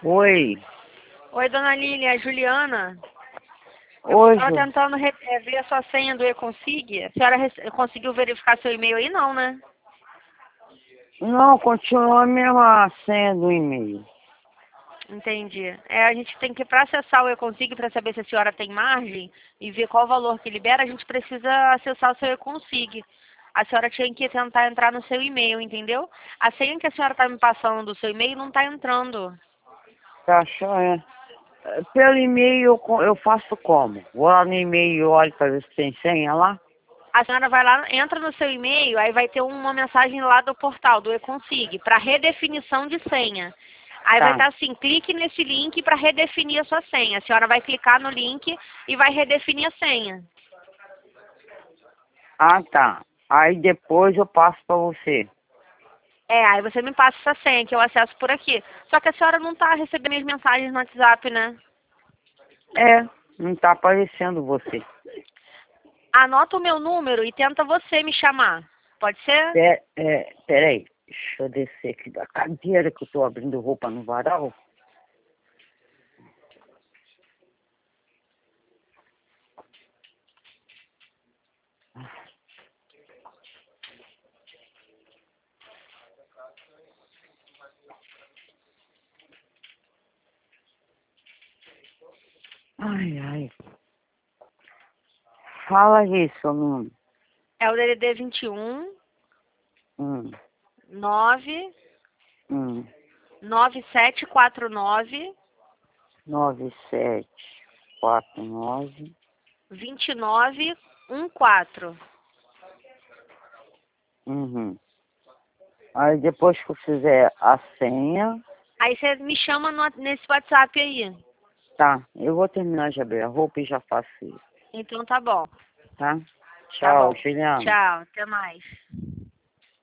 Oi. Oi, dona Lília, é a Juliana. Oi, Estava Ju. tentando ver a sua senha do E-Consig. A senhora conseguiu verificar seu e-mail aí? Não, né? Não, continua a mesma senha do e-mail. Entendi. A gente tem que, para acessar o E-Consig, para saber se a senhora tem margem e ver qual o valor que libera, a gente precisa acessar o seu E-Consig. A senhora tinha que tentar entrar no seu e-mail, entendeu? A senha que a senhora está me passando do seu e-mail não está entrando. Tá achando? Pelo e-mail eu faço como? Vou lá no e-mail e olho para ver se tem senha lá? A senhora vai lá, entra no seu e-mail, aí vai ter uma mensagem lá do portal, do E-Consig, para redefinição de senha. Aí vai Tá. estar assim, clique nesse link para redefinir a sua senha. A senhora vai clicar no link e vai redefinir a senha. Ah, tá. Aí depois eu passo para você. Aí você me passa essa senha que eu acesso por aqui. Só que a senhora não está recebendo as mensagens no WhatsApp, né? Não tá aparecendo você. Anota o meu número e tenta você me chamar. Pode ser? Peraí. Deixa eu descer aqui da cadeira que eu tô abrindo roupa no varal. Ai, ai. Fala aí, seu número. É o DDD 21 Hum, 9 hum. 9749 9749. 2914. Uhum. Aí depois que eu fizer a senha, Aí você me chama nesse WhatsApp aí. tá. Eu vou terminar de abrir a roupa e já faço isso, Então tá bom. tá? Tá Tchau, bom. Juliana. Tchau. Até mais.